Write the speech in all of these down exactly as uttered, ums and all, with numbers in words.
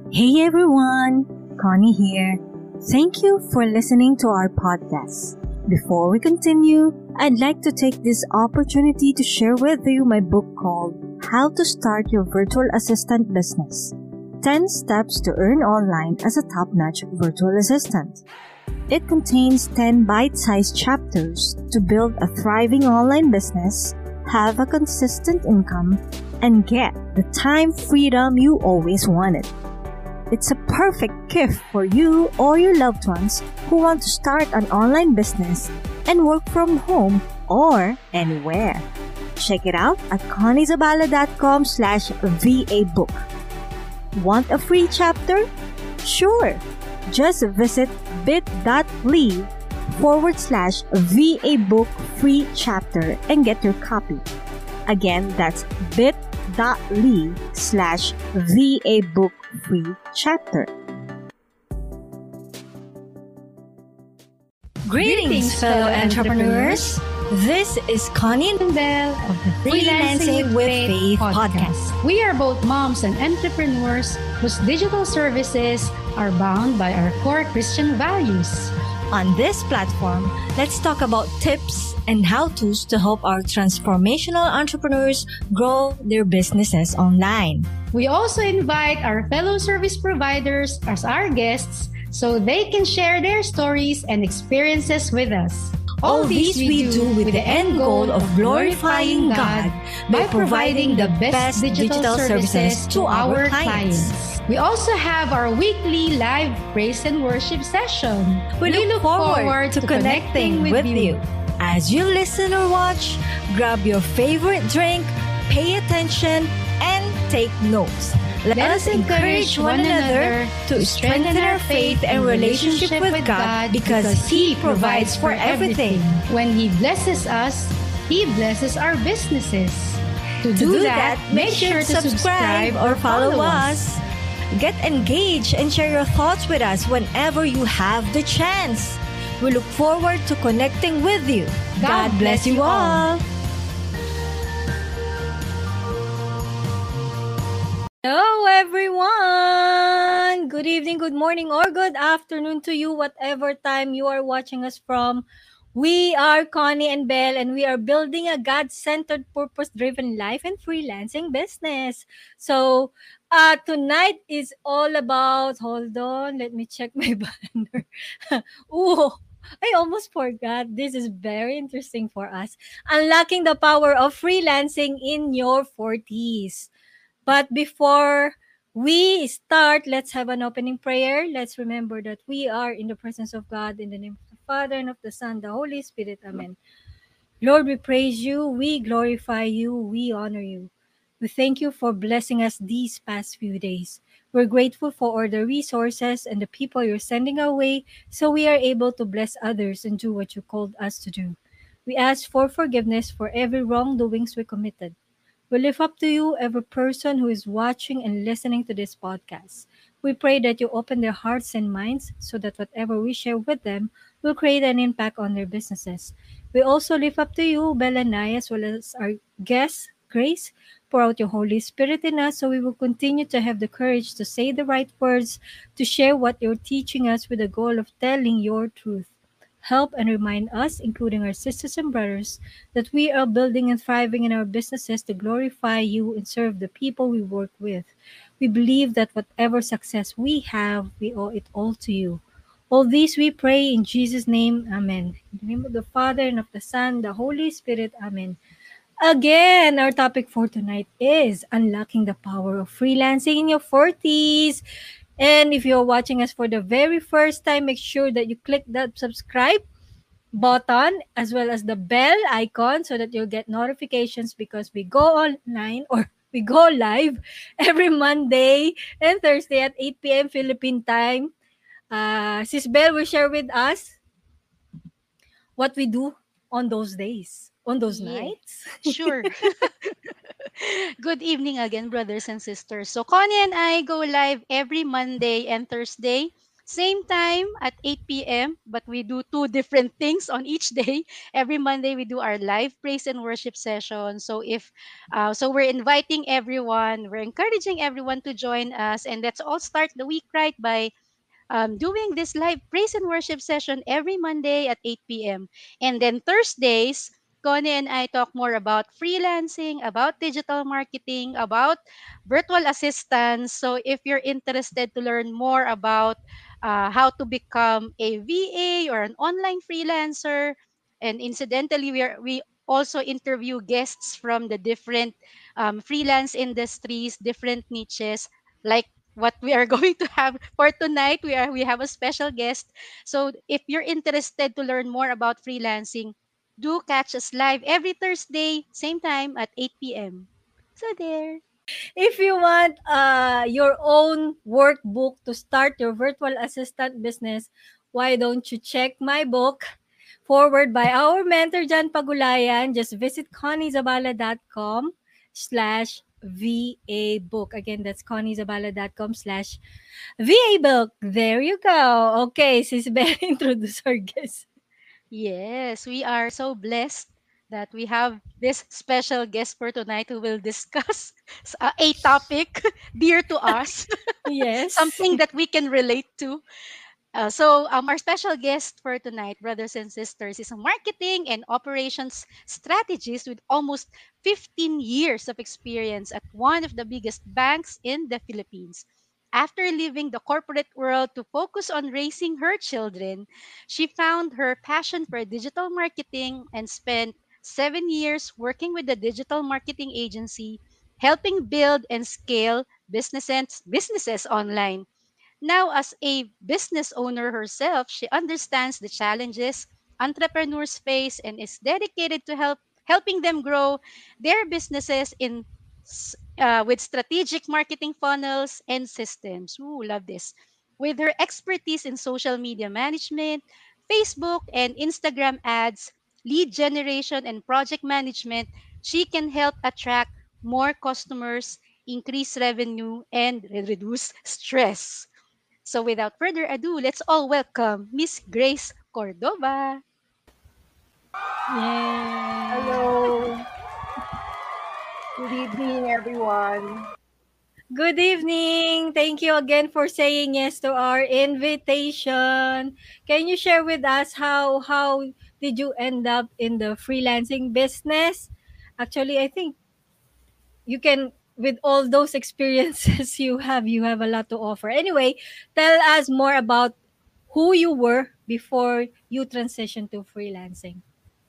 Hey everyone, Connie here. Thank you for listening to our podcast. Before we continue, I'd like to take this opportunity to share with you my book called How to Start Your Virtual Assistant Business. ten Steps to Earn Online as a Top-Notch Virtual Assistant. It contains ten bite-sized chapters to build a thriving online business, have a consistent income, and get the time freedom you always wanted. It's a perfect gift for you or your loved ones who want to start an online business and work from home or anywhere. Check it out at conniezabala.com slash VA book. Want a free chapter? Sure! Just visit bit.ly forward slash VA book free chapter and get your copy. Again, that's bit.ly slash VA book free chapter. Greetings, fellow entrepreneurs! This is Connie and Belle of the Freelancing with Faith podcast. We are both moms and entrepreneurs whose digital services are bound by our core Christian values. On this platform, let's talk about tips and how-tos to help our transformational entrepreneurs grow their businesses online. We also invite our fellow service providers as our guests so they can share their stories and experiences with us. All these we do with the end goal of glorifying God by providing the best digital services to our clients. We also have our weekly live praise and worship session. We, we look, look forward, forward to, to connecting, connecting with you. you. As you listen or watch, grab your favorite drink, pay attention, and take notes. Let, Let us encourage one another to strengthen our faith and relationship with God because He provides for everything. When He blesses us, He blesses our businesses. To do that, make sure to subscribe or follow us. Get engaged and share your thoughts with us whenever you have the chance. We look forward to connecting with you. God, God bless you all. Hello everyone! Good evening, good morning, or good afternoon to you, whatever time you are watching us from. We are Connie and Belle, and we are building a God-centered, purpose-driven life and freelancing business. So, uh, tonight is all about, hold on, let me check my banner. Ooh, I almost forgot. This is very interesting for us. Unlocking the power of freelancing in your forties. But before we start, let's have an opening prayer. Let's remember that we are in the presence of God in the name of the Father and of the Son, the Holy Spirit. Amen. Lord, we praise you, we glorify you, we honor you. We thank you for blessing us these past few days. We're grateful for all the resources and the people you're sending our way so we are able to bless others and do what you called us to do. We ask for forgiveness for every wrongdoings we committed. We lift up to you every person who is watching and listening to this podcast. We pray that you open their hearts and minds so that whatever we share with them will create an impact on their businesses. We also lift up to you, Belle and I, as well as our guests, Grace. Pour out your Holy Spirit in us so we will continue to have the courage to say the right words, to share what you're teaching us with the goal of telling your truth. Help and remind us, including our sisters and brothers, that we are building and thriving in our businesses to glorify you and serve the people we work with. We believe that whatever success we have, we owe it all to you. All these we pray in Jesus' name. Amen. In the name of the Father and of the Son, the Holy Spirit. Amen. Again, our topic for tonight is unlocking the power of freelancing in your forties. And if you're watching us for the very first time, make sure that you click that subscribe button as well as the bell icon so that you'll get notifications because we go online or we go live every Monday and Thursday at eight p.m. Philippine time. Uh, Sis Belle will share with us what we do on those days, on those Yeah, nights. sure. Good evening again, brothers and sisters. So Connie and I go live every Monday and Thursday, Same time at eight p m, but we do two different things on each day. Every Monday, we do our live praise and worship session. So, if uh, so, we're inviting everyone, we're encouraging everyone to join us, and let's all start the week right by um, doing this live praise and worship session every Monday at eight p m. And then Thursdays, Connie and I talk more about freelancing, about digital marketing, about virtual assistants. So if you're interested to learn more about uh, how to become a V A or an online freelancer, and incidentally, we are we also interview guests from the different um, freelance industries, different niches, like what we are going to have for tonight. We are we have a special guest. So if you're interested to learn more about freelancing, do catch us live every Thursday, same time at eight p m. So there. If you want uh, your own workbook to start your virtual assistant business, why don't you check my book, forward by our mentor, Jan Pagulayan. Just visit conniezabala.com slash VA book. Again, that's conniezabala.com slash VA book. There you go. Okay, sis Belle, introduce our guest. Yes, we are so blessed that we have this special guest for tonight who will discuss s- uh, a topic dear to us, Yes. something that we can relate to. Uh, so, um, our special guest for tonight, brothers and sisters, is a marketing and operations strategist with almost fifteen years of experience at one of the biggest banks in the Philippines. After leaving the corporate world to focus on raising her children, she found her passion for digital marketing and spent seven years working with the digital marketing agency, helping build and scale businesses, businesses online. Now, as a business owner herself, she understands the challenges entrepreneurs face and is dedicated to help helping them grow their businesses in s- uh, with strategic marketing funnels and systems. Ooh, love this. With her expertise in social media management, Facebook and Instagram ads, lead generation, and project management, she can help attract more customers, increase revenue, and re- reduce stress. So without further ado, let's all welcome Miss Grace Cordova. Yay. Hello, good evening, everyone. Good evening. Thank you again for saying yes to our invitation. Can you share with us how how did you end up in the freelancing business? Actually, I think you can, with all those experiences you have, you have a lot to offer. Anyway, tell us more about who you were before you transitioned to freelancing.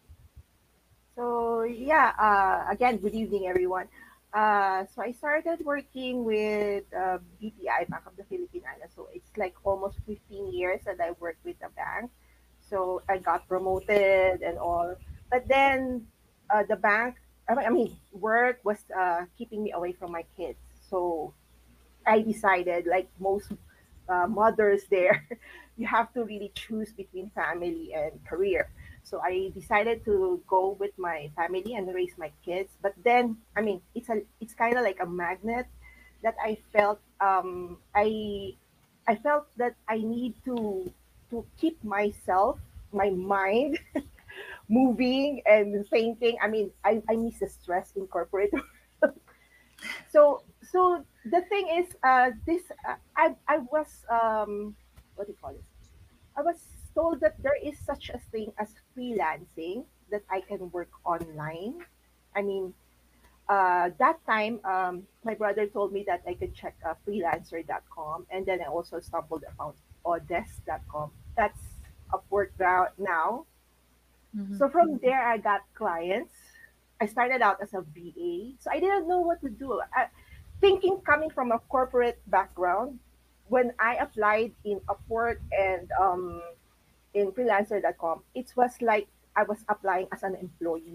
So, yeah, uh, again, good evening, everyone. Uh, so, I started working with uh, B P I, Bank of the Philippine Islands. So, it's like almost fifteen years that I worked with the bank. So, I got promoted and all. But then uh, the bank, I mean, I mean, work was uh, keeping me away from my kids. So, I decided, like most uh, mothers there, you have to really choose between family and career. So I decided to go with my family and raise my kids. But then, I mean, it's a it's kind of like a magnet that I felt. Um, I I felt that I need to to keep myself, my mind moving and thinking. I mean, I, I miss the stress in corporate. so so the thing is, uh this uh, i i was um what do you call this, I was told that there is such a thing as freelancing, that I can work online. I mean, uh that time, um my brother told me that I could check uh, freelancer dot com, and then I also stumbled upon odesk dot com. That's Upwork now now Mhm. So from there, I got clients. I started out as a V A, so I didn't know what to do. I, thinking coming from a corporate background, when I applied in Upwork and um, in freelancer dot com, it was like I was applying as an employee.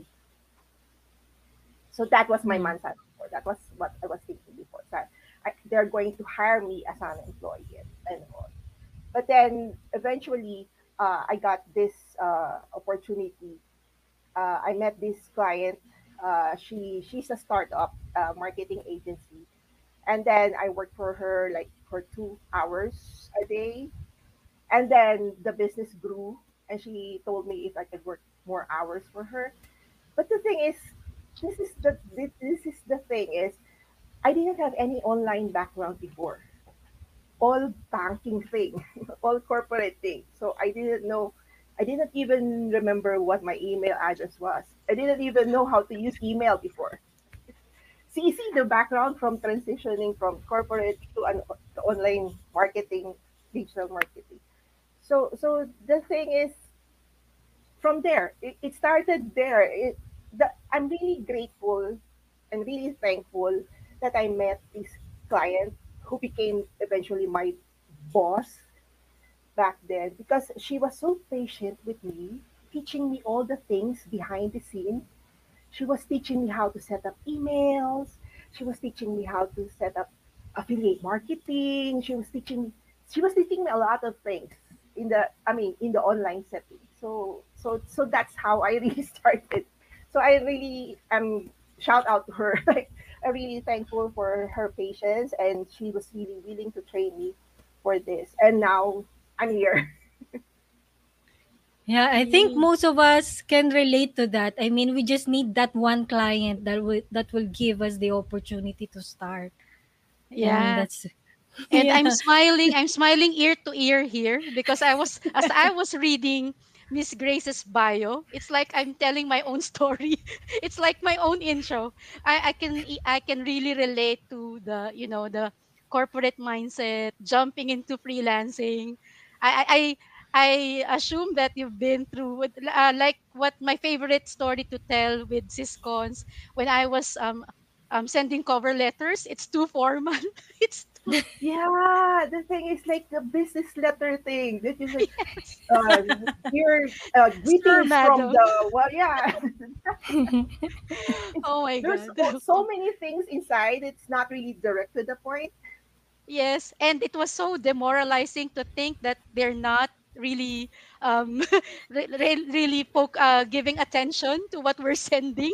So that was my Mm. mindset before. That was what I was thinking before. That I, they're going to hire me as an employee and, and all. But then eventually, uh, I got this uh, opportunity. uh, I met this client. Uh, she she's a startup uh, marketing agency, and then I worked for her like for two hours a day. And then the business grew, and she told me if I could work more hours for her. But the thing is, this is the this, this is the thing is, I didn't have any online background before. All banking thing, all corporate thing. So I didn't know. I didn't even remember what my email address was. I didn't even know how to use email before. So you see the background from transitioning from corporate to an to online marketing, digital marketing. So so the thing is, from there, it, it started there. It, the, I'm really grateful and really thankful that I met this client who became eventually my boss back then, because she was so patient with me, teaching me all the things behind the scene. She was teaching me how to set up emails. She was teaching me how to set up affiliate marketing. She was teaching she was teaching me a lot of things in the I mean in the online setting. So so so that's how I really started. So I really am shout out to her. Like, I'm really thankful for her patience, and she was really willing to train me for this. And now I'm here. Yeah, I think Mm. most of us can relate to that. I mean, we just need that one client that will that will give us the opportunity to start. And Yeah. that's And I'm yeah. smiling, I'm smiling ear to ear here because I was as I was reading Miss Grace's bio, it's like I'm telling my own story. It's like my own intro. I, I can e- I can really relate to the, you know, the corporate mindset, jumping into freelancing. I I I I assume that you've been through with, uh, like what my favorite story to tell with Syscons when I was um um sending cover letters. It's too formal. It's too Yeah, the thing is like the business letter thing. That is like, yes. uh, dear, uh, Sir, greetings from madam. the, well, yeah. It's, Oh my there's god. o- so many things inside. It's not really direct to the point. Yes, and it was so demoralizing to think that they're not really um re- re- really poke, uh, giving attention to what we're sending.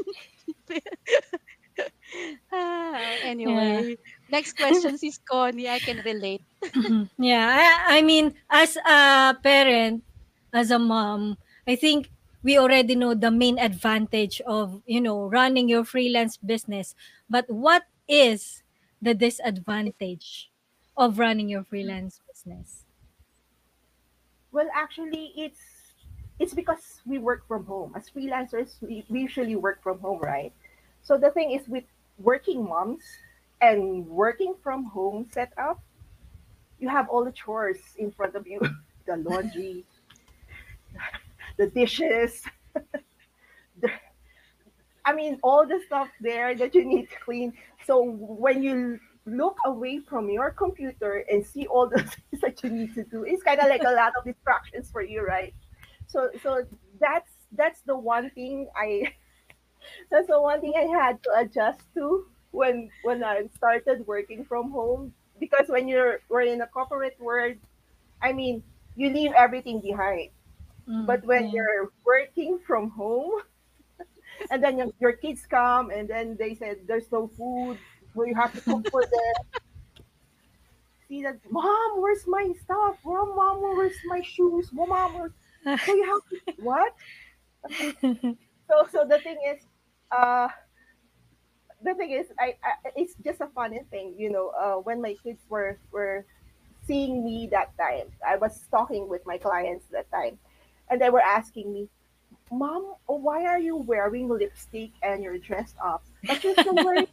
Ah, Yeah. anyway, next question is Connie. I can relate. Yeah, I, I mean, as a parent, as a mom, I think we already know the main advantage of, you know, running your freelance business. But what is the disadvantage of running your freelance business? Well, actually, it's it's because we work from home. As freelancers, we, we usually work from home, right? So the thing is, with working moms and working from home setup, you have all the chores in front of you, the laundry, the dishes, the, I mean, all the stuff there that you need to clean. So when you look away from your computer and see all the things that you need to do, it's kind of like a lot of distractions for you, right? So, so that's that's the one thing I that's the one thing I had to adjust to when when I started working from home. Because when you're we're in a corporate world, I mean, you leave everything behind. Mm, But when yeah. you're working from home, and then your, your kids come, and then they said there's no food, so you have to cook for them. See that, mom, where's my stuff? Mom, mom, where's my shoes? Mom, mom, where's... So you have to what? So so the thing is, uh, the thing is, I, I it's just a funny thing, you know. Uh, when my kids were were seeing me that time, I was talking with my clients that time, and they were asking me, Mom, why are you wearing lipstick and you're dressed up, but you're still wearing...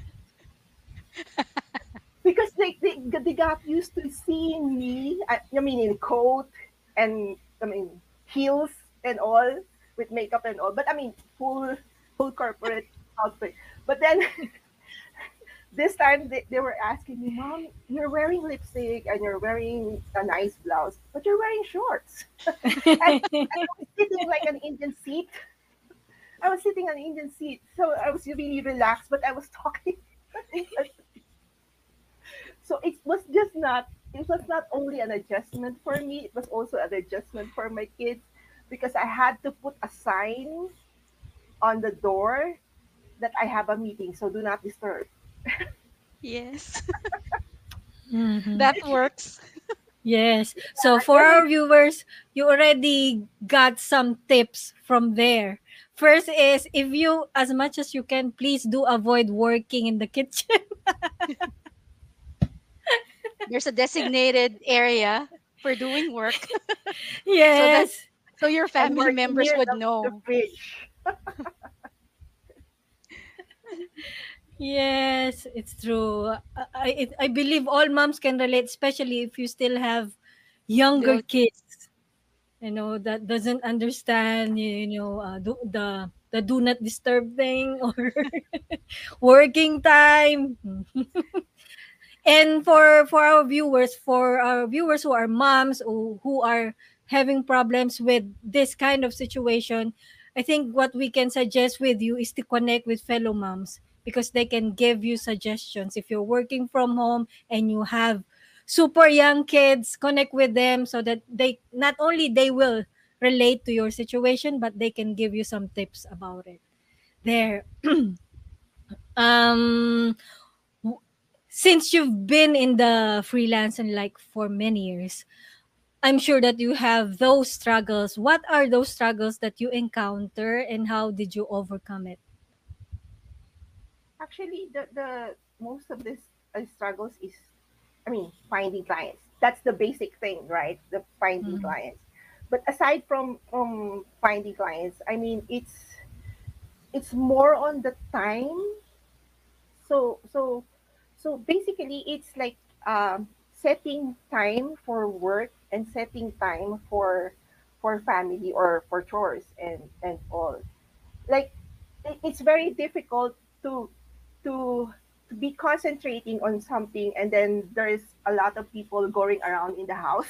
Because they, they they got used to seeing me. I, I mean, in coat and I mean heels and all, with makeup and all. But I mean, full full corporate outfit. But then this time they, they were asking me, Mom, you're wearing lipstick and you're wearing a nice blouse, but you're wearing shorts. And I was sitting like an Indian seat. I was sitting on an Indian seat, so I was really relaxed, but I was talking. So it was just not it was not only an adjustment for me, it was also an adjustment for my kids, because I had to put a sign on the door that I have a meeting, so do not disturb. Yes, Mhm. that works. Yes. So Uh, for our every viewers, you already got some tips from there. First is, if you, as much as you can, please do avoid working in the kitchen. There's a designated area for doing work so that Yes. so your and family working members near would the, the know. fridge. Yes, it's true. I, I it- I believe all moms can relate, especially if you still have younger Little kids. kids. You know that doesn't understand. You know uh, do, the the do not disturb thing or working time. And for for our viewers, for our viewers who are moms or who are having problems with this kind of situation, I think what we can suggest with you is to connect with fellow moms, because they can give you suggestions. If you're working from home and you have super young kids, connect with them so that they not only they will relate to your situation, but they can give you some tips about it. There. um w- since you've been in the freelancing like for many years, I'm sure that you have those struggles. What are those struggles that you encounter and how did you overcome it? Actually, the the most of this uh, struggles is, I mean, finding clients. That's the basic thing, right? The finding Mm. clients. But aside from from finding clients, I mean, it's it's more on the time. So so so basically, it's like um, setting time for work and setting time for for family or for chores and and all. Like it, it's very difficult to to to be concentrating on something, and then there's a lot of people going around in the house.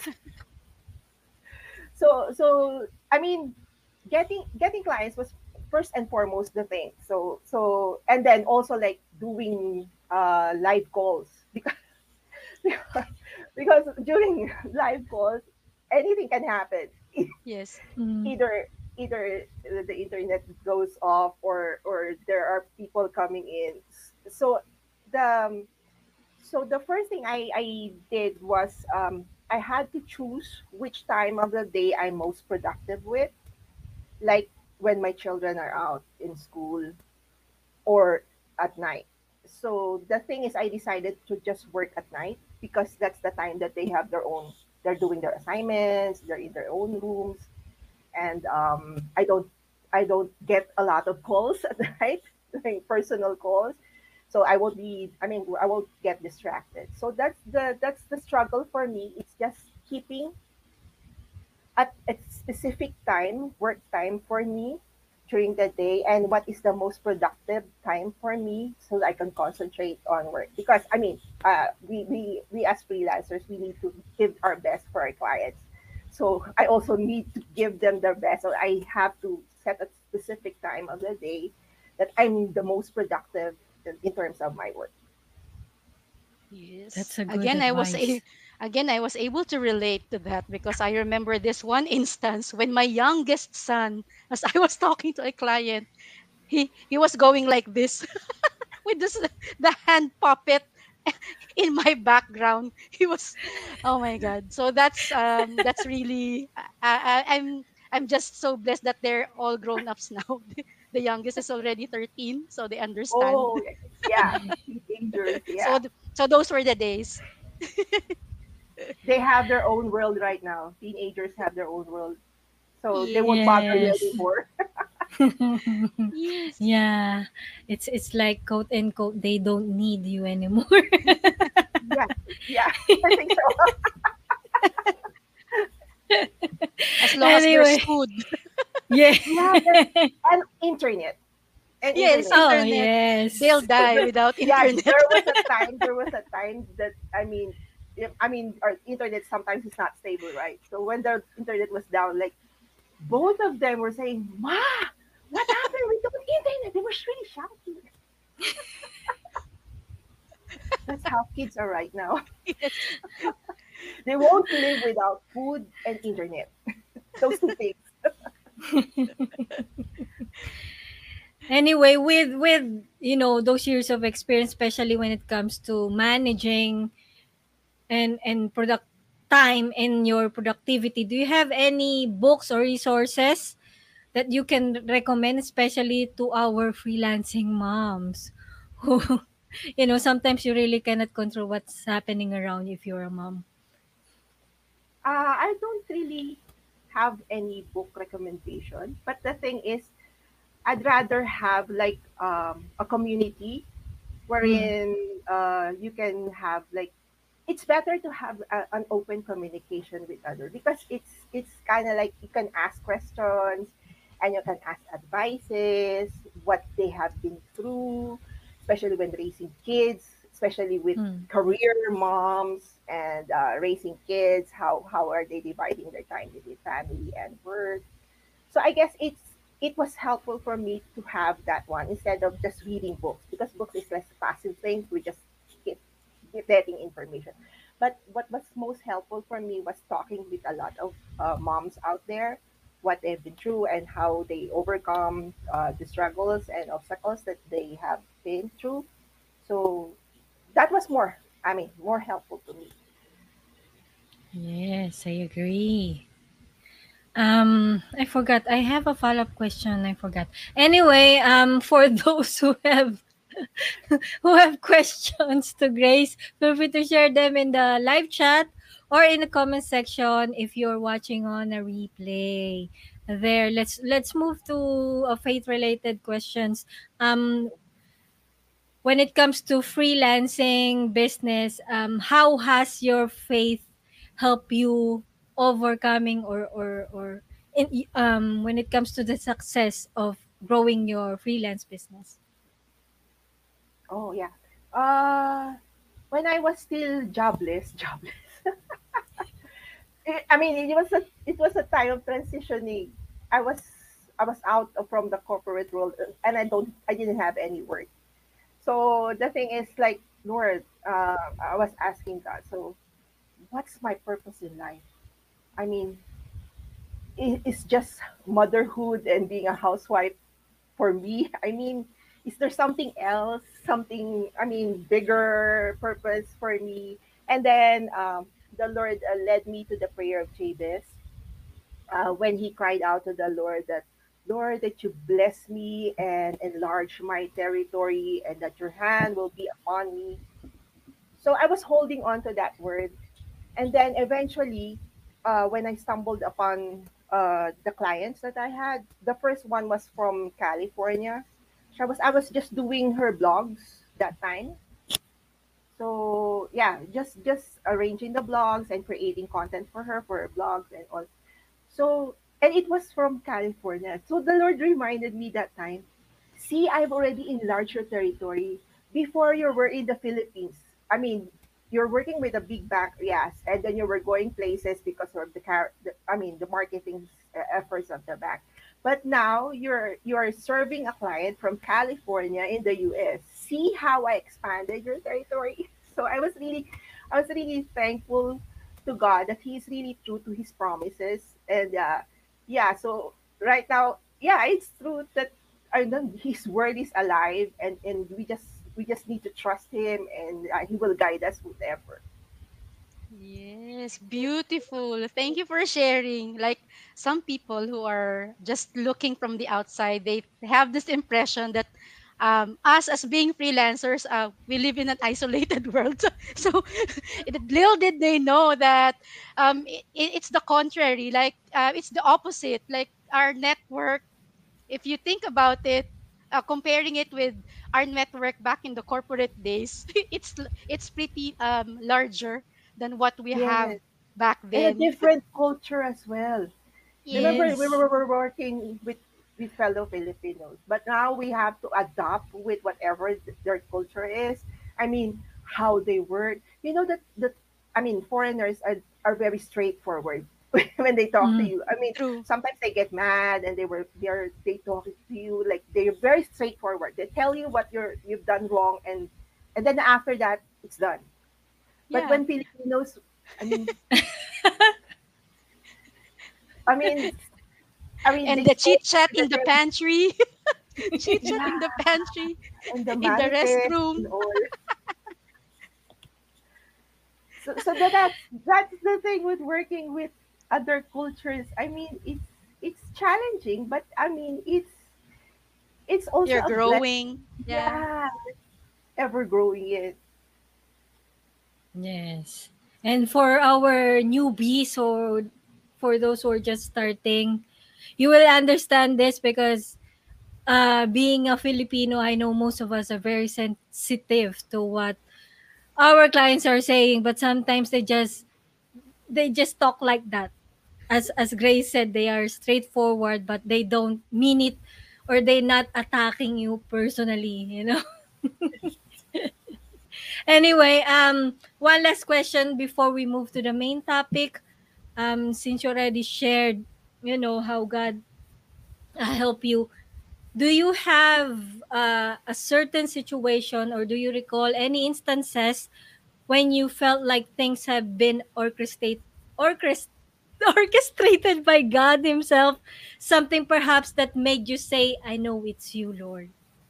So so I mean, getting getting clients was first and foremost the thing. So so and then also like doing uh live calls because because, because during live calls anything can happen. Yes. Mm. either either the internet goes off, or or there are people coming in. So the um, so the first thing I, I did was um, I had to choose which time of the day I'm most productive with, like when my children are out in school or at night. So the thing is, I decided to just work at night because that's the time that they have their own, they're doing their assignments, they're in their own rooms, and um, I don't I don't get a lot of calls at night, like personal calls. So I won't be I mean I won't get distracted. So that's the that's the struggle for me. It's just keeping at a specific time, work time for me during the day, and what is the most productive time for me so I can concentrate on work. Because I mean, uh, we, we we as freelancers, we need to give our best for our clients. So I also need to give them their best. So I have to set a specific time of the day that I'm the most productive in in terms of my work. Yes. That's a good Again, I was a advice. again I was able to relate to that because I remember this one instance when my youngest son, as I was talking to a client, he he was going like this with this the hand puppet in my background. He was, oh my god. So that's um that's really I, I I'm I'm just so blessed that they're all grown ups now. The youngest is already thirteen, so they understand. Oh, yeah, teenagers, So yeah. th- so those were the days. They have their own world right now. Teenagers have their own world, so they won't Yes. bother you Yes. anymore. Yes. Yeah. It's it's like quote unquote they don't need you anymore. Yeah, yeah, I think so. As long as there's Anyway. food. Yeah. Yeah, that, and internet and Yes, internet. Oh internet. They'll yes. die without Yeah, internet. there was a time. There was a time that I mean, if, I mean, our internet sometimes is not stable, right? So when the internet was down, like both of them were saying, "Ma, what happened with the internet?" They were really shouting. That's how kids are right now. Yes. They won't live without food and internet. Those two things. Anyway, with with you know those years of experience, especially when it comes to managing and and product time in your productivity, do you have any books or resources that you can recommend, especially to our freelancing moms who, you know, sometimes you really cannot control what's happening around you if you're a mom? Uh, I don't really have any book recommendation, but the thing is, I'd rather have like um, a community Mm. wherein uh, you can have like it's better to have a, an open communication with others because it's it's kind of like you can ask questions and you can ask advices what they have been through, especially when raising kids, especially with Mm. career moms and uh, raising kids. How how are they dividing their time between family and work? So I guess it's it was helpful for me to have that one instead of just reading books because books is less passive thing. We just keep, keep getting information. But what was most helpful for me was talking with a lot of uh, moms out there, what they've been through and how they overcome uh, the struggles and obstacles that they have been through. So that was more, I mean, more helpful to me. Yes, I agree. Um, I forgot. I have a follow-up question. I forgot. Anyway, um, for those who have who have questions to Grace, feel free to share them in the live chat or in the comment section if you're watching on a replay. There, let's let's move to a faith-related questions. Um, when it comes to freelancing business, um, how has your faith helped you overcoming or or or in, um when it comes to the success of growing your freelance business? Oh, yeah. Uh, when I was still jobless, jobless. I I mean, it was a it was a time of transitioning. I was I was out of- from the corporate world, uh, and I don't I didn't have any work. So the thing is, like, Lord, uh, I was asking God. So what's my purpose in life? I mean, i- it's just motherhood and being a housewife for me. I mean, is there something else, something, I mean, bigger purpose for me? And then um, the Lord uh, led me to the prayer of Jabez uh, when he cried out to the Lord that, Lord, that you bless me and enlarge my territory and that your hand will be upon me. So I was holding on to that word. And then eventually, uh, when I stumbled upon uh, the clients that I had, the first one was from California. She was I was just doing her blogs that time. So yeah, just just arranging the blogs and creating content for her for her blogs and all. So, and it was from California. So the Lord reminded me that time, see, I've already enlarged your territory. Before you were in the Philippines. I mean, you're working with a big bank, yes, and then you were going places because of the, car- the I mean, the marketing uh, efforts of the bank. But now you're you're serving a client from California in the U S. See how I expanded your territory. So I was really, I was really thankful to God that He's really true to His promises. And uh, yeah, so right now, yeah, it's true that I know His word is alive, and and we just we just need to trust Him, and uh, He will guide us whatever. Yes, beautiful. Thank you for sharing. Like some people who are just looking from the outside, they have this impression that um, us as being freelancers, uh, we live in an isolated world. So, so it- little did they know that um, it, it's the contrary. Like uh, it's the opposite. Like our network, if you think about it, uh, comparing it with our network back in the corporate days, it's l- it's pretty um larger than what we have Yes, back and a then. different culture as well. Remember, we Yes. were, were working with with fellow Filipinos, but now we have to adapt with whatever th- their culture is. I mean, how they work. You know that that I mean, foreigners are, are very straightforward when they talk to Mm. you. I mean, True. sometimes they get mad and they were they're they talk to you like they're very straightforward. They tell you what you're you've done wrong, and and then after that it's done. But Yeah. when Filipinos, I mean, I mean, I mean, And they the spoke chit chat the in the pantry, chit chat in yeah, the pantry, and the in the manifest restroom. and all. So so that, that's that's the thing with working with other cultures. I mean, it's it's challenging, but I mean, it's it's also You're a blessing. growing. Yeah. Yeah, ever growing it. Yes. And for our newbies or for those who are just starting, you will understand this because uh, being a Filipino, I know most of us are very sensitive to what our clients are saying, but sometimes they just they just talk like that. As as Grace said, they are straightforward, but they don't mean it, or they not attacking you personally. You know. Anyway, um, one last question before we move to the main topic. Um, since you already shared, you know how God uh, help you. Do you have uh, a certain situation, or do you recall any instances when you felt like things have been orchestrated, orchest- orchestrated by God Himself? Something perhaps that made you say, "I know it's you, Lord."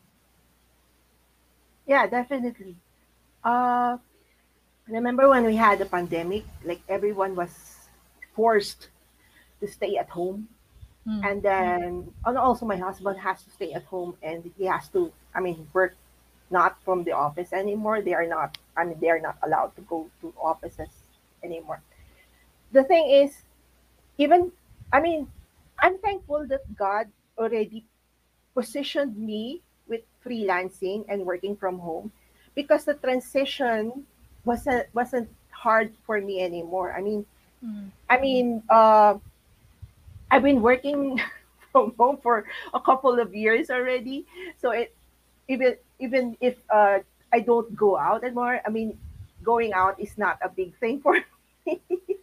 Yeah, definitely. Uh, remember when we had the pandemic? Like everyone was forced to stay at home, Mm, and then and also my husband has to stay at home, and he has to, I mean, work not from the office anymore. They are not. I mean, they are not allowed to go to offices anymore. The thing is, even, I mean, I'm thankful that God already positioned me with freelancing and working from home, because the transition wasn't wasn't hard for me anymore. I mean, mm, I mean, uh, I've been working from home for a couple of years already. So it, even even if uh, I don't go out anymore, I mean, going out is not a big thing for me.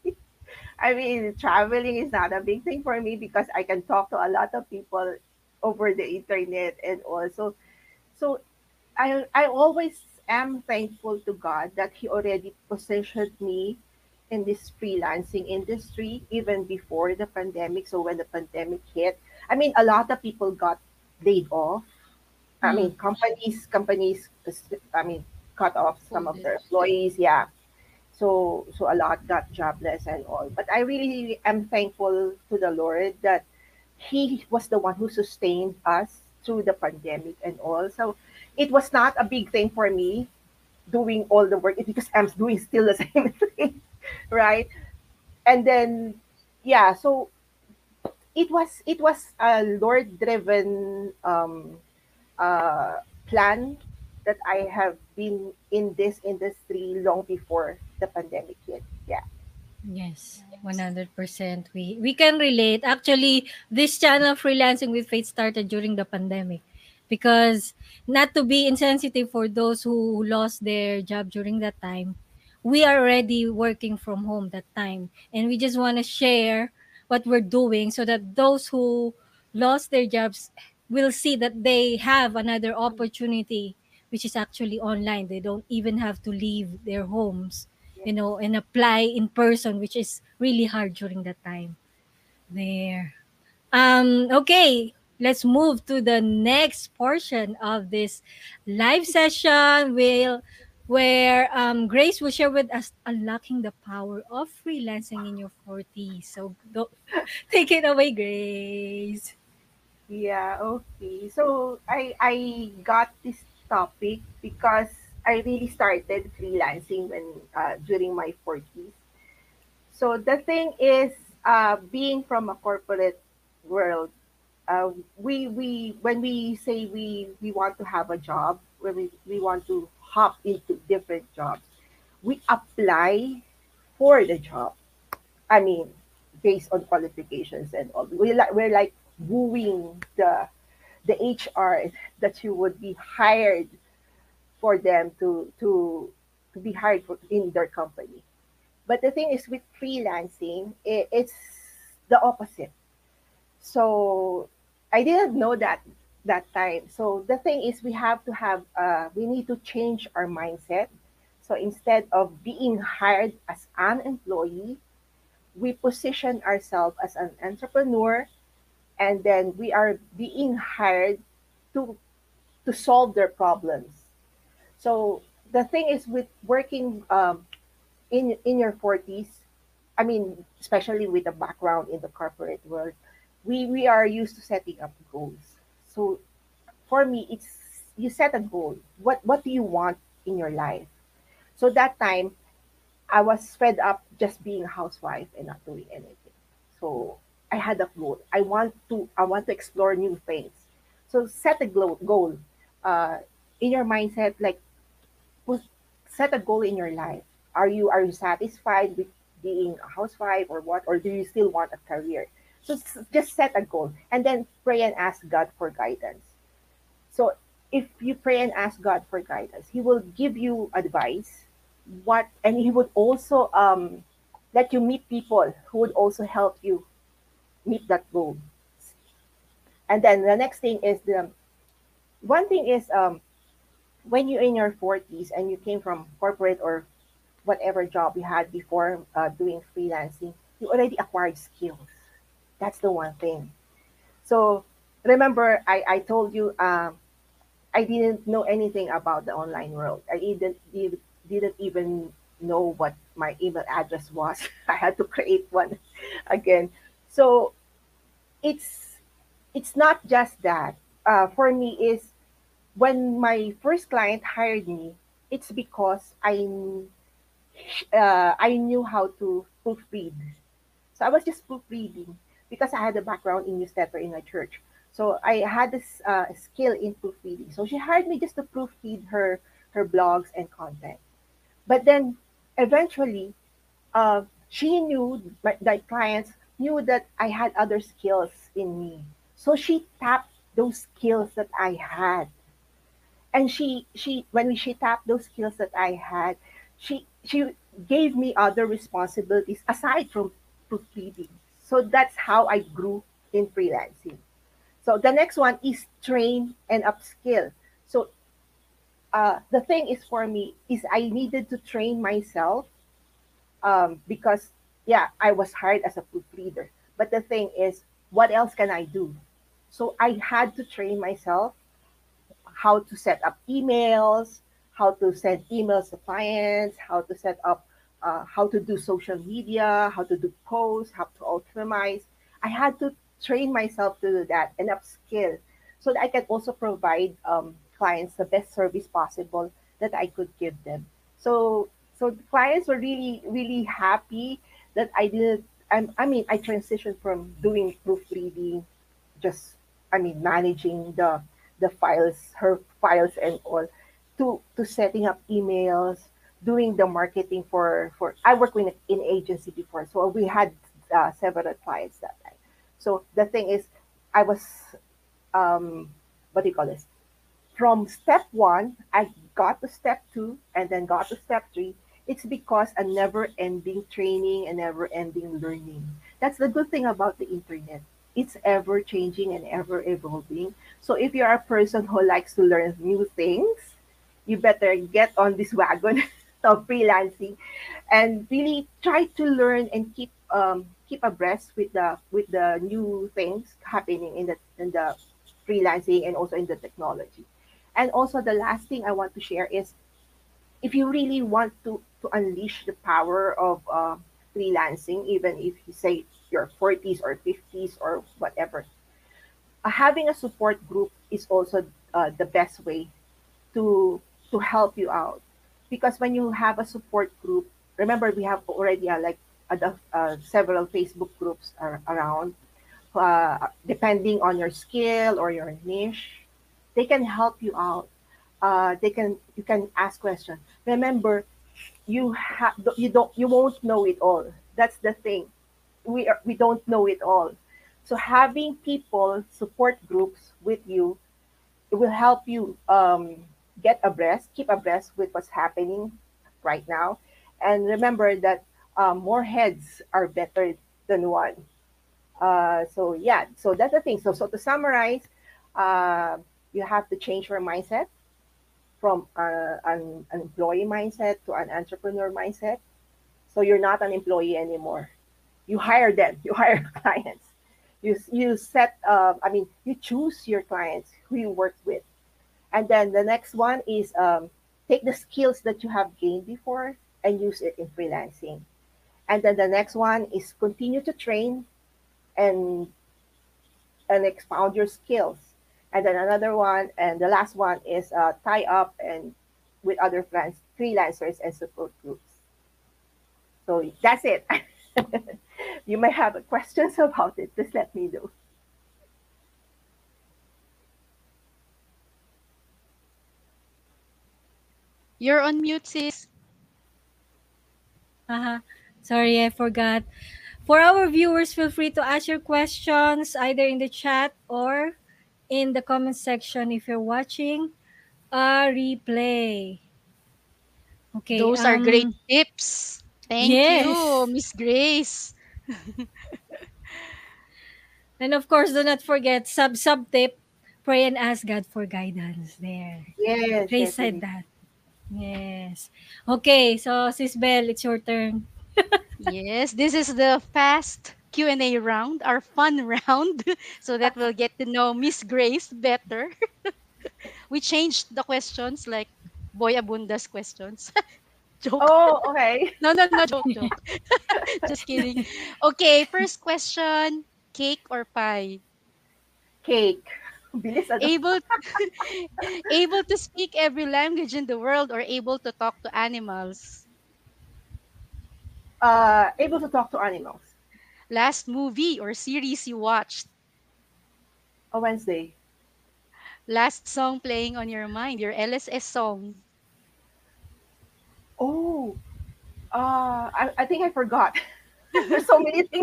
I mean, traveling is not a big thing for me because I can talk to a lot of people over the internet, and also, so I I always am thankful to God that He already positioned me in this freelancing industry even before the pandemic. So when the pandemic hit, I mean, a lot of people got laid off. I mm. mean, companies companies I mean, cut off some of Folded. their employees. Yeah, so so a lot got jobless and all. But I really am thankful to the Lord that He was the one who sustained us through the pandemic and all. So it was not a big thing for me doing all the work because I'm doing still the same thing, right? And then, yeah, so it was it was a Lord driven um uh plan that I have been in this industry long before the pandemic hit. Yeah. Yes, Yes. one hundred percent. We we can relate. Actually, this channel Freelancing with Faith started during the pandemic because, not to be insensitive for those who lost their job during that time, we are already working from home that time, and we just want to share what we're doing so that those who lost their jobs will see that they have another opportunity, which is actually online. They don't even have to leave their homes, you know, and apply in person, which is really hard during that time. There. Um, okay, let's move to the next portion of this live session. Will where um, Grace will share with us unlocking the power of freelancing in your forties. So go, take it away, Grace. Yeah, okay. So I I got this topic because I really started freelancing when uh, during my forties. So the thing is, uh, being from a corporate world, uh, we we when we say we we want to have a job, when we, we want to hop into different jobs, we apply for the job. I mean, based on qualifications and all. We like we're like wooing the the H R that you would be hired for them to to to be hired for, in their company. But the thing is with freelancing, it, it's the opposite. So I didn't know that that time. So the thing is we have to have uh, we need to change our mindset. So instead of being hired as an employee, we position ourselves as an entrepreneur, and then we are being hired to to solve their problems. So the thing is with working um, in in your forties, I mean, especially with the background in the corporate world, we we are used to setting up goals. So for me, it's you set a goal. What what do you want in your life? So that time, I was fed up just being a housewife and not doing anything. So I had a goal. I want to I want to explore new things. So set a goal goal uh, in your mindset. Like put, set a goal in your life. Are you are you satisfied with being a housewife or what? Or do you still want a career? So s- just set a goal and then pray and ask God for guidance. So if you pray and ask God for guidance, He will give you advice. What and He would also um, let you meet people who would also help you meet that goal. And then the next thing is the one thing is um, when you're in your forties and you came from corporate or whatever job you had before uh, doing freelancing, you already acquired skills. That's the one thing. So remember, I, I told you um, I didn't know anything about the online world. I didn't did, didn't even know what my email address was. I had to create one again. So it's it's not just that. Uh, for me, is when my first client hired me, it's because I uh, I knew how to proofread. So I was just proofreading because I had a background in newsletter in my church. So I had this uh, skill in proofreading. So she hired me just to proofread her her blogs and content. But then eventually, uh, she knew my, my clients knew that I had other skills in me. So she tapped those skills that I had, and she she when she tapped those skills that I had, she she gave me other responsibilities aside from proofreading. So that's how I grew in freelancing. So the next one is train and upskill. So uh, the thing is for me is I needed to train myself um, because yeah, I was hired as a proofreader. But the thing is, what else can I do? So I had to train myself how to set up emails, how to send emails to clients, how to set up, uh, how to do social media, how to do posts, how to optimize. I had to train myself to do that and upskill so that I can also provide um, clients the best service possible that I could give them. So, so the clients were really, really happy that I did. I'm, I mean, I transitioned from doing proofreading, just I mean managing the the files, her files and all, to to setting up emails, doing the marketing for for. I worked in in agency before, so we had uh, several clients that time. So the thing is, I was um, what do you call this? From step one, I got to step two, and then got to step three. It's because a never-ending training and never-ending learning. That's the good thing about the internet. It's ever changing and ever evolving. So if you're a person who likes to learn new things, you better get on this wagon of freelancing and really try to learn and keep um, keep abreast with the with the new things happening in the in the freelancing and also in the technology. And also the last thing I want to share is if you really want to to unleash the power of uh, freelancing, even if you say your forties or fifties or whatever, uh, having a support group is also uh, the best way to to help you out. Because when you have a support group, remember we have already uh, like uh, uh, several Facebook groups are around. Uh, depending on your skill or your niche, they can help you out. Uh, they can you can ask questions. Remember, you have you don't you won't know it all. That's the thing. We are, we don't know it all. So having people support groups with you, it will help you um, get abreast, keep abreast with what's happening right now, and remember that um, more heads are better than one. Uh, so yeah, so that's the thing. So so to summarize, uh, you have to change your mindset from uh, an, an employee mindset to an entrepreneur mindset. So you're not an employee anymore. You hire them. You hire clients. You you set. Uh, I mean, you choose your clients who you work with. And then the next one is um, take the skills that you have gained before. and use it in freelancing. And then the next one is continue to train and and expound your skills. And then another one, and the last one is uh, tie up and with other friends, freelancers and support groups. So that's it. You may have questions about it. Just let me know. You're on mute, sis. Uh-huh. Sorry, I forgot. For our viewers, feel free to ask your questions either in the chat or in the comment section if you're watching a replay. Okay. Those are great Um. tips. Thank you, Yes. Miss Grace. And of course, do not forget sub sub tip. Pray and ask God for guidance. There. Yes, Grace said definitely. that. Yes. Okay. So, Sis Belle, it's your turn. Yes, this is the fast Q and A round, our fun round, so that we'll get to know Miss Grace better. We changed the questions like Boy Abunda's questions. Joke. Oh, okay. No, no, no, joke, joke. Just kidding. Okay, first question, cake or pie? Cake. Bilis ano? Able able to speak every language in the world or able to talk to animals? Uh, able to talk to animals. Last movie or series you watched? A Wednesday. Last song playing on your mind, your L S S song? Oh, uh, I, I think I forgot. There's so many things.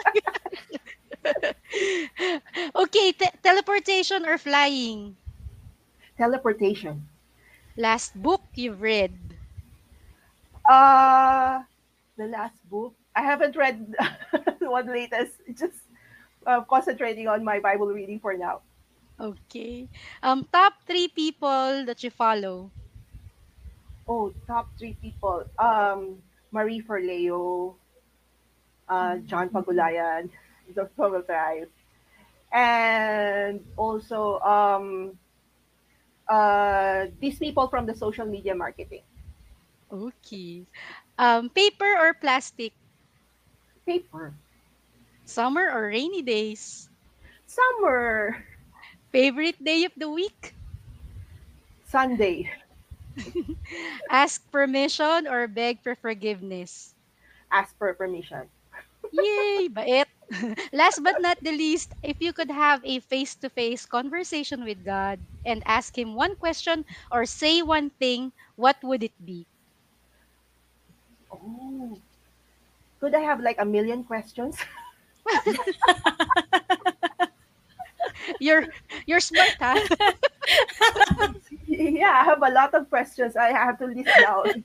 Okay, te- teleportation or flying? Teleportation. Last book you've read? Uh, the last book. I haven't read one latest. Just uh, concentrating on my Bible reading for now. Okay. Um, top three people that you follow? Oh, top three people. Um, Marie Forleo, uh, John Pagulayan, the Purple Tribe, and also um, uh, these people from the social media marketing. Okay. Um, paper or plastic? Paper. Summer or rainy days? Summer. Favorite day of the week? Sunday. Ask permission or beg for forgiveness? Ask for permission. Yay! Bait! Last but not the least, if you could have a face to face conversation with God and ask Him one question or say one thing, what would it be? Oh, could I have like a million questions? You're you're smart, huh? Yeah, I have a lot of questions. I have to list down.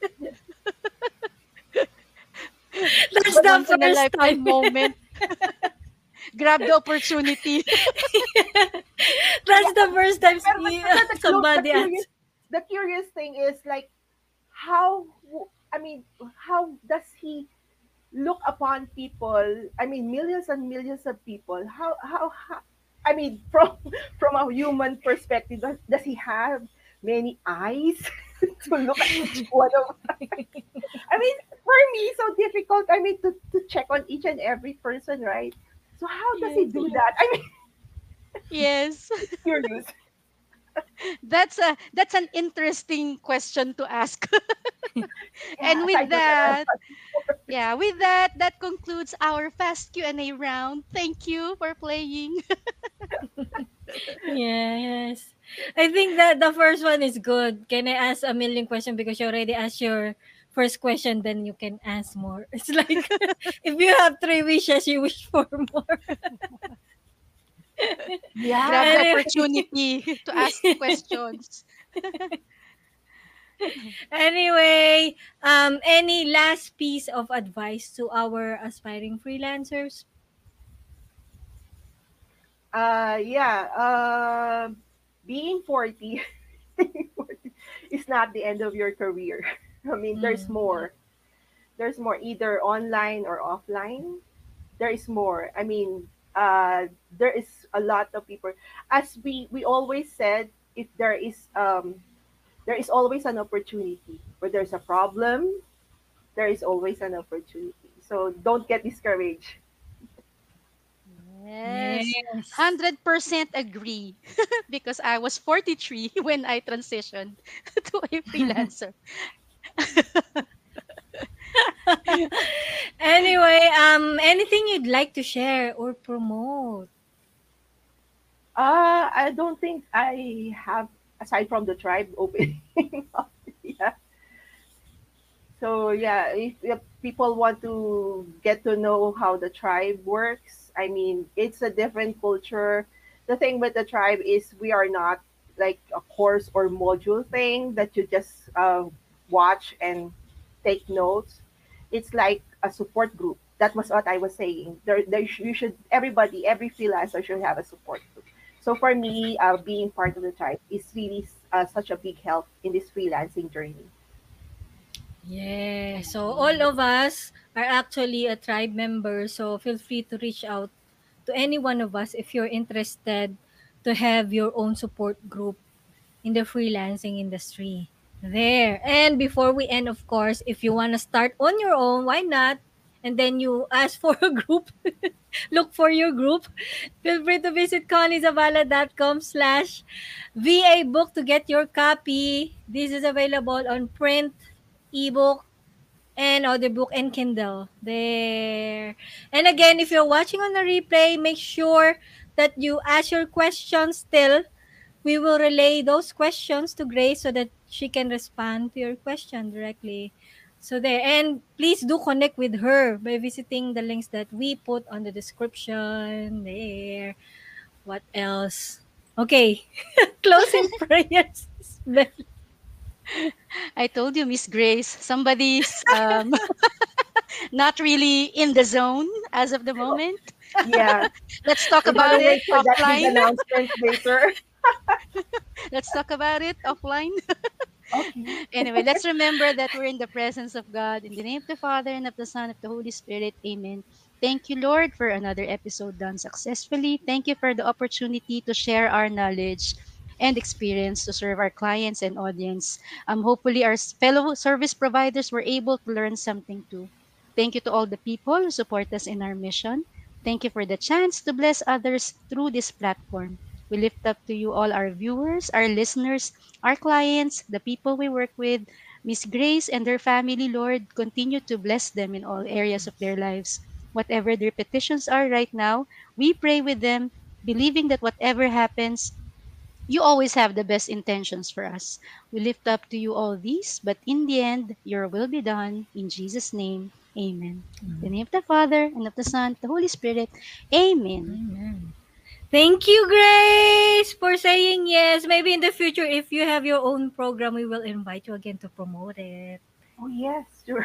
That's The the once in a first lifetime time. moment. Grab the opportunity. That's the first time Pero, but, see- but the, clu- the somebody curious, asked. the curious thing is like how. I mean, how does he look upon people? I mean, millions and millions of people. How how, how I mean, from from a human perspective, does, does he have many eyes to look at each one of? I mean, for me, so difficult. I mean, to, to check on each and every person, right? So how does he Yes. do that? I mean, Yes. curious. That's a that's an interesting question to ask. Yeah, And with aside from that, that, yeah, with that, that concludes our fast Q and A round. Thank you for playing. Yes. I think that the first one is good. Can I ask a million questions because you already asked your first question, then you can ask more. It's like if you have three wishes, you wish for more. Grab the yeah. Anyway, opportunity to ask questions. anyway, um, any last piece of advice to our aspiring freelancers? Uh, yeah. Uh, being forty is not the end of your career. I mean, there's Mm. more. There's more, either online or offline. There is more. I mean, uh, there is a lot of people. As we we always said, if there is um, there is always an opportunity where there's a problem. there is always an opportunity. So don't get discouraged. Yes, Yes. one hundred percent agree because I was forty-three when I transitioned to a freelancer. Anyway, um, anything you'd like to share or promote? Uh, I don't think I have, aside from the tribe opening. Yeah. So yeah, if, if people want to get to know how the tribe works, I mean, it's a different culture. The thing with the tribe is we are not like a course or module thing that you just uh, watch and take notes. It's like a support group. That was what I was saying. There, there sh- you should everybody, every freelancer should have a support group. So for me, uh, being part of the tribe is really uh, such a big help in this freelancing journey. Yeah. So all of us are actually a tribe member. So feel free to reach out to any one of us if you're interested to have your own support group in the freelancing industry. There. And before we end, of course, if you want to start on your own, why not? And then you ask for a group, look for your group. Feel free to visit conniezavala.com slash VA book to get your copy. This is available on print, ebook, and audiobook and Kindle. There. And again, if you're watching on the replay, make sure that you ask your questions still. We will relay those questions to Grace so that she can respond to your question directly. So there. And please do connect with her by visiting the links that we put on the description. There. What else? Okay. Closing prayers. I told you, Miss Grace, somebody's um, not really in the zone as of the moment. Yeah. Let's talk We're gonna about it wait for that big offline. announcement later. Let's talk about it offline. Okay. Anyway, let's remember that we're in the presence of God. In the name of the Father, and of the Son, and of the Holy Spirit. Amen. Thank you, Lord, for another episode done successfully. Thank you for the opportunity to share our knowledge and experience to serve our clients and audience. Um, hopefully, our s- fellow service providers were able to learn something too. Thank you to all the people who support us in our mission. Thank you for the chance to bless others through this platform. We lift up to you all our viewers, our listeners, our clients, the people we work with. Miss Grace and their family, Lord, continue to bless them in all areas of their lives. Whatever their petitions are right now, we pray with them, believing that whatever happens, you always have the best intentions for us. We lift up to you all these, but in the end, your will be done. In Jesus' name, amen. In the name of the Father, and of the Son, the Holy Spirit, amen. Amen. Thank you, Grace, for saying yes. Maybe in the future, if you have your own program, we will invite you again to promote it. Oh yes, sure.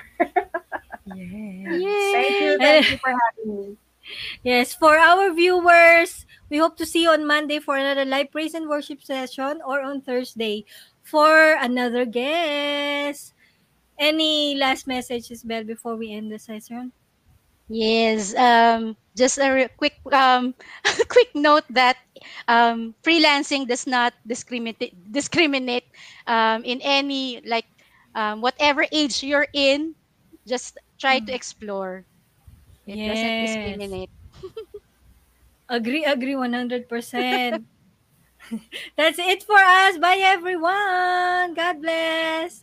Yes. Thank you. Yay! Thank you for having me. Yes, for our viewers, we hope to see you on Monday for another live praise and worship session or on Thursday for another guest. Any last messages, Belle, before we end the session? Yes, um, just a re- quick um, quick note that um, freelancing does not discriminate discriminate um, in any like um, whatever age you're in. Just try to explore. It doesn't Yes. discriminate. Agree, agree one hundred percent. That's it for us. Bye, everyone. God bless.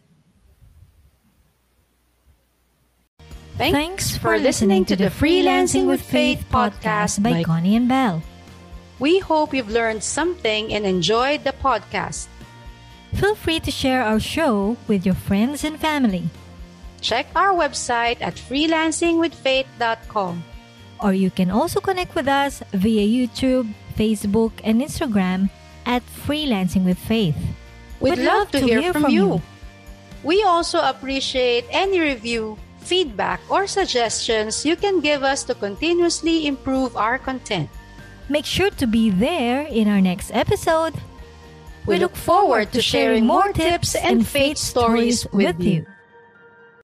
Thanks for listening to the Freelancing with Faith podcast by Connie and Belle. We hope you've learned something and enjoyed the podcast. Feel free to share our show with your friends and family. Check our website at freelancing with faith dot com. Or you can also connect with us via YouTube, Facebook, and Instagram at Freelancing with Faith. We'd, love, to, hear, from, you. We also appreciate any review, feedback, or suggestions you can give us to continuously improve our content. Make sure to be there in our next episode. We look forward to sharing more tips and faith stories with you.